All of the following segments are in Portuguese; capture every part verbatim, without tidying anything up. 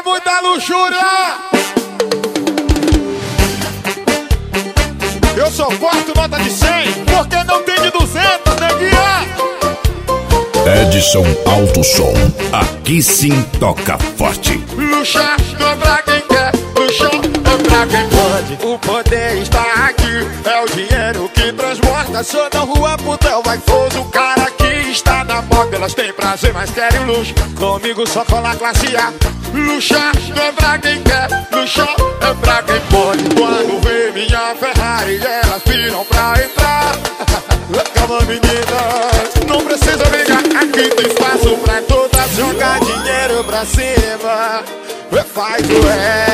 muita luxúria. Eu só corto nota de cem, porque não tem de duzentos, neguinha. Edson Alto Som, aqui sim toca forte. Luxar não é pra quem quer, luxar é pra quem pode. O poder está aqui, é o dinheiro que transborda. Sou na rua, putel, vai foso, o cara que está na moda. Elas têm prazer, mas querem luxo, comigo só cola classe A. Luxar não é pra quem quer, luxar é pra quem pode. Quando vê minha Ferrari, elas viram pra entrar. Calma, meninas, não precisa brigar, aqui tem espaço pra todas. Jogar dinheiro pra cima, faz o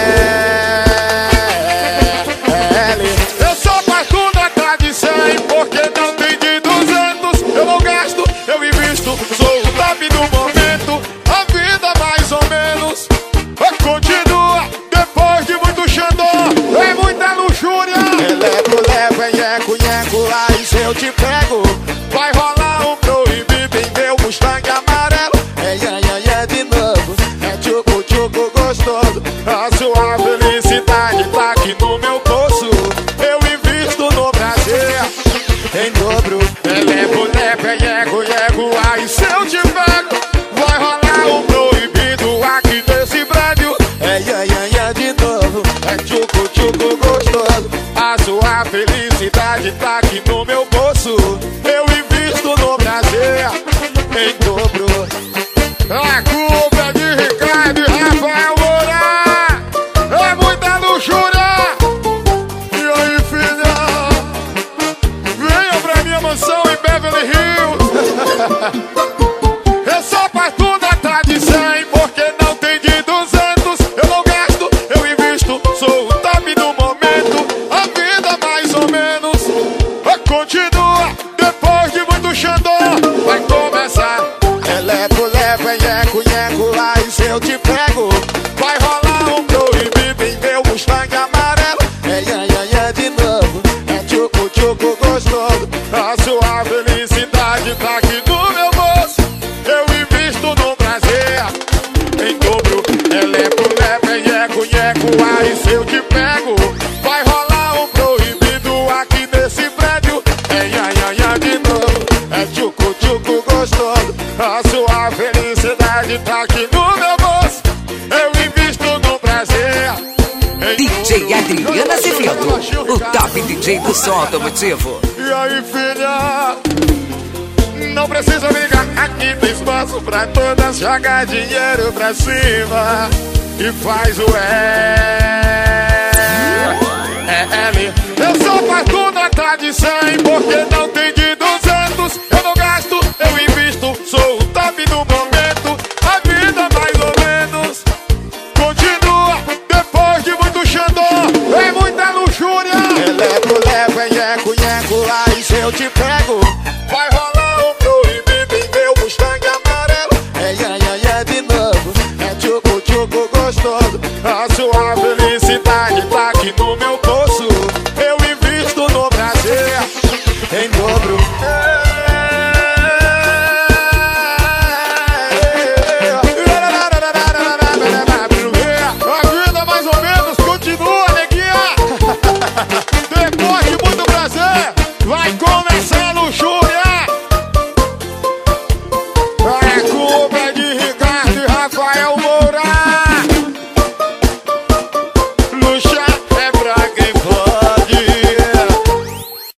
L. Eu sou parto nota de cem, porque não tem de duzentos. Eu não gasto, eu invisto, sou o top do momento. A vida mais ou menos continua depois de muito xandó. É muita luxúria. Elevo, levo, enheco, nheco, aí se eu te pego, vai rolar um proibido em meu Mustang amarelo. É, é, é, é de novo, é tchucu, tchucu gostoso. A sua felicidade tá aqui no meu bolso. Eu invisto no prazer em dobro. Elevo, levo, enheco, nheco, aí se eu te pego, vai rolar um proibido aqui nesse prédio. É, é, é, é de novo, é tchucu, tchucu gostoso. A sua felicidade tá aqui no meu bolso. Eu invisto no prazer em dobro. A culpa é de Ricardo e Rafael Moura. É muita luxúria. E aí, filha, venha pra minha mansão em Beverly Hills. Eu só parto nota de cem, porque não tem de duzentos. Eu não gasto, eu invisto, sou o top do momento. A vida mais ou menos continua depois de muito xandó. Vai começar. Elevo, levo, enheco, nheco, aí se eu te pego, vai rolar um proibido em meu Mustang amarelo. É, é, é, é de novo, é tchucu, tchucu gostoso. A sua felicidade tá aqui no meu bolso. Eu invisto no prazer em dobro. Elevo, levo, enheco, nheco, aí se eu te pego, vai rolar um proibido aqui nesse prédio. É, é, é, é de novo, é tchucu, tchucu gostoso. A sua felicidade tá aqui no meu bolso. Eu invisto no prazer em D J Adriana Azevedo, o top D J do som automotivo. E aí, filha, não precisa ligar, aqui tem espaço pra todas. Joga dinheiro pra cima e faz o L. Eu sou parto nota de cem, porque não tem de duzentos. Eu não gasto, eu invisto, sou o top do momento. A vida mais ou menos continua depois de muito xandó. É muita luxúria. Elevo, levo, enheco, nheco, aí se eu te pego, vai rolar um proibido em meu Mustang amarelo. É, é, é, é de novo, é tchucu, tchucu gostoso. A sua felicidade tá aqui no meu